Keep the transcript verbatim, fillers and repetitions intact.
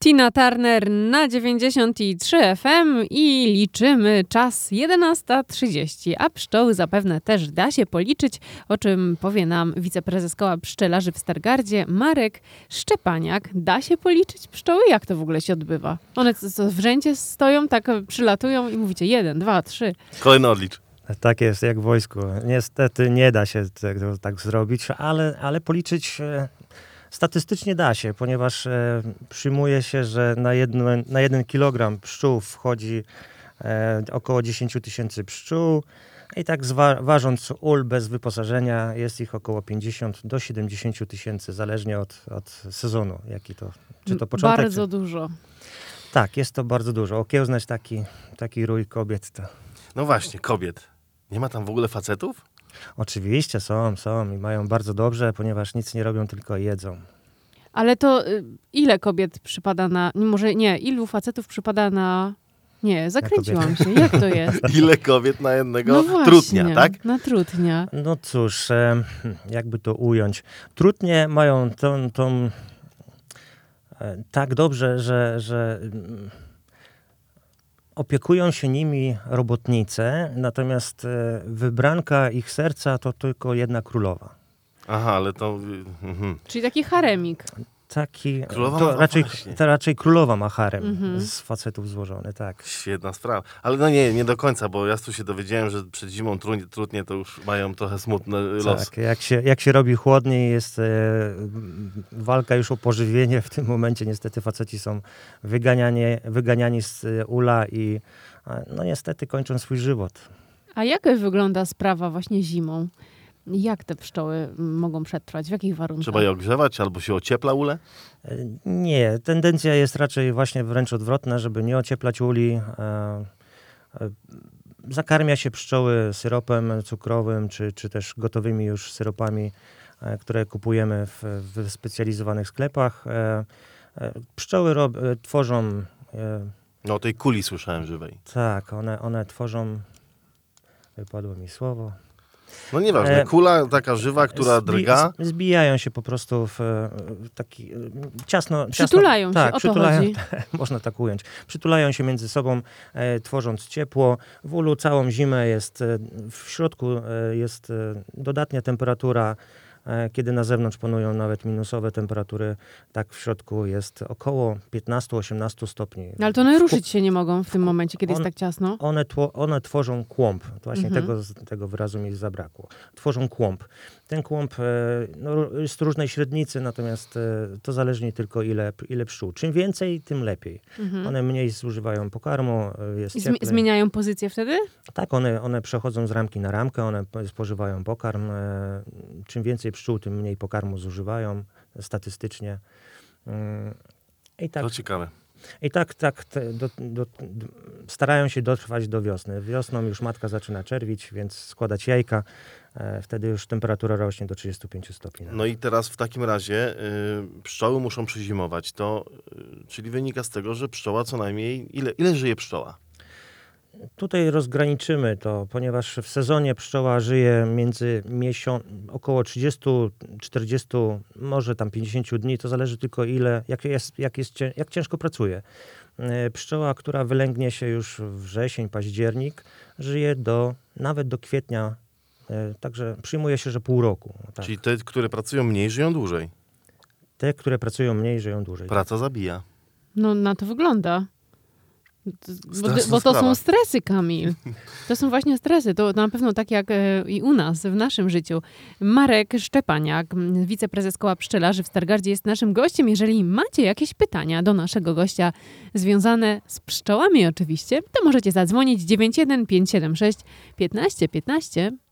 Tina Turner na dziewięćdziesiąt trzy F M i liczymy czas jedenasta trzydzieści, a pszczoły zapewne też da się policzyć, o czym powie nam wiceprezes Koła Pszczelarzy w Stargardzie Marek Szczepaniak. Da się policzyć pszczoły? Jak to w ogóle się odbywa? One co, co, w rzędzie stoją, tak przylatują i mówicie jeden, dwa, trzy. Kolejny odlicz. Tak jest, jak w wojsku. Niestety nie da się tak, tak zrobić, ale, ale policzyć e, statystycznie da się, ponieważ e, przyjmuje się, że na, jedno, na jeden kilogram pszczół wchodzi e, około dziesięć tysięcy pszczół i tak zwa, ważąc ul bez wyposażenia jest ich około pięćdziesiąt do siedemdziesięciu tysięcy, zależnie od, od sezonu, jaki to, czy to początek. Bardzo czy... dużo. Tak, jest to bardzo dużo. Okiełznać taki, taki rój kobiet to... No właśnie, kobiet. Nie ma tam w ogóle facetów? Oczywiście są, są i mają bardzo dobrze, ponieważ nic nie robią, tylko jedzą. Ale to y, ile kobiet przypada na... Może nie, ilu facetów przypada na... Nie, zakręciłam się. Jak to jest? Ile kobiet na jednego No właśnie, trutnia, tak? na trutnia. No cóż, e, jakby to ująć. Trutnie mają tą, tą e, tak dobrze, że, że opiekują się nimi robotnice, natomiast e, wybranka ich serca to tylko jedna królowa. Aha, ale to... Mhm. Czyli taki haremik. Taki, Królowa to, ma raczej, właśnie. to raczej królowa ma harem Mhm. z facetów złożony, tak. Świetna sprawa. Ale no nie, nie do końca, bo ja tu się dowiedziałem, że przed zimą trudnie, trudnie to już mają trochę smutny los. Tak, jak się, jak się robi chłodniej, jest e, walka już o pożywienie. W tym momencie niestety faceci są wyganiani, wyganiani z e, ula i e, no niestety kończą swój żywot. A jak wygląda sprawa właśnie zimą? Jak te pszczoły mogą przetrwać? W jakich warunkach? Trzeba je ogrzewać albo się ociepla ule? E, nie, tendencja jest raczej właśnie wręcz odwrotna, żeby nie ocieplać uli. E, e, zakarmia się pszczoły syropem cukrowym, czy, czy też gotowymi już syropami, e, które kupujemy w, w specjalizowanych sklepach. E, e, pszczoły rob, e, tworzą... E, No o tej kuli słyszałem żywej. tak, one, one tworzą... Wypadło mi słowo. No nieważne, E, kula taka żywa, która Zbi- drga. z- Zbijają się po prostu w e, taki e, ciasno... Przytulają się, ciasno, tak, o to przytulają, chodzi. można tak ująć. Przytulają się między sobą, e, tworząc ciepło. W ulu całą zimę jest, e, w środku e, jest e, dodatnia temperatura. E, kiedy na zewnątrz panują nawet minusowe temperatury, tak w środku jest około piętnaście do osiemnastu stopni. No, ale to one ruszyć się nie mogą w tym momencie, kiedy jest On- tak ciasno. One, tło, one tworzą kłąb. To właśnie Mhm. tego, z- tego wyrazu mi zabrakło. Tworzą kłąb. Ten kłąb e, no, jest różnej średnicy, natomiast e, to zależnie tylko ile, ile pszczół. Czym więcej, tym lepiej. Mhm. One mniej zużywają pokarmu, e, jest I zmi- cieplej. zmieniają pozycję wtedy? Tak, one, one przechodzą z ramki na ramkę, one po- spożywają pokarm. E, czym więcej pszczół, tym mniej pokarmu zużywają statystycznie. Mm, I tak. To ciekawe. I tak, tak te, do, do, do, starają się dotrwać do wiosny. Wiosną już matka zaczyna czerwić, więc składać jajka. E, wtedy już temperatura rośnie do trzydziestu pięciu stopni. No i teraz w takim razie y, pszczoły muszą przezimować. To, y, czyli wynika z tego, że pszczoła co najmniej... Ile, ile żyje pszczoła? Tutaj rozgraniczymy to, ponieważ w sezonie pszczoła żyje między miesiąc, około trzydziestu, czterdziestu, może tam pięćdziesięciu dni. To zależy tylko ile, jak, jest, jak, jest, cię- jak ciężko pracuje. E, Pszczoła, która wylęgnie się już wrzesień, październik, żyje do, nawet do kwietnia. E, Także przyjmuje się, że pół roku. Tak. Czyli te, które pracują mniej, żyją dłużej. Te, które pracują mniej, żyją dłużej. Praca zabija. No na to wygląda. To- Bo, Straszna bo to sprawa. są stresy, Kamil. To są właśnie stresy. To na pewno tak jak e, i u nas, w naszym życiu. Marek Szczepaniak, m, wiceprezes Koła Pszczelarzy w Stargardzie, jest naszym gościem. Jeżeli macie jakieś pytania do naszego gościa związane z pszczołami oczywiście, to możecie zadzwonić dziewięć jeden pięć siedem sześć piętnaście piętnaście.